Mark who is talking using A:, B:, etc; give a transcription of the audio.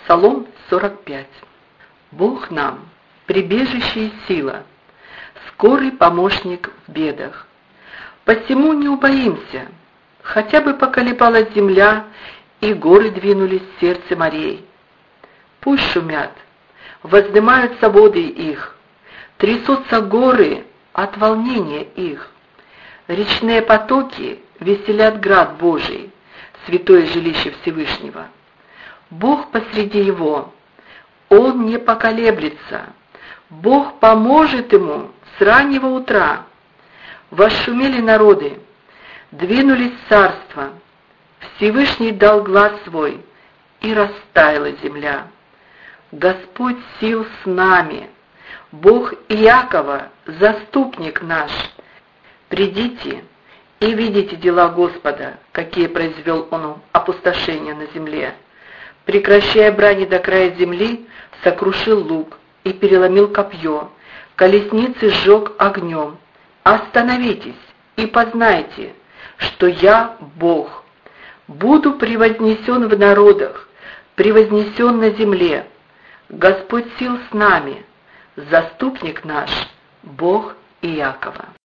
A: Псалом 45. Бог нам прибежище и сила, скорый помощник в бедах. Посему не убоимся, хотя бы поколебалась земля, и горы двинулись в сердце морей. Пусть шумят, воздымаются воды их, трясутся горы от волнения их. Речные потоки веселят град Божий, святое жилище Всевышнего. Бог посреди его, он не поколеблется, Бог поможет ему с раннего утра. Восшумели народы, двинулись царства, Всевышний дал глас свой, и растаяла земля. Господь сил с нами, Бог Иакова, заступник наш. Придите и видите дела Господа, какие произвел Он опустошения на земле. Прекращая брани до края земли, сокрушил лук и переломил копье, колесницы сжег огнем. Остановитесь и познайте, что я Бог. Буду превознесен в народах, превознесен на земле. Господь сил с нами, заступник наш, Бог Иакова.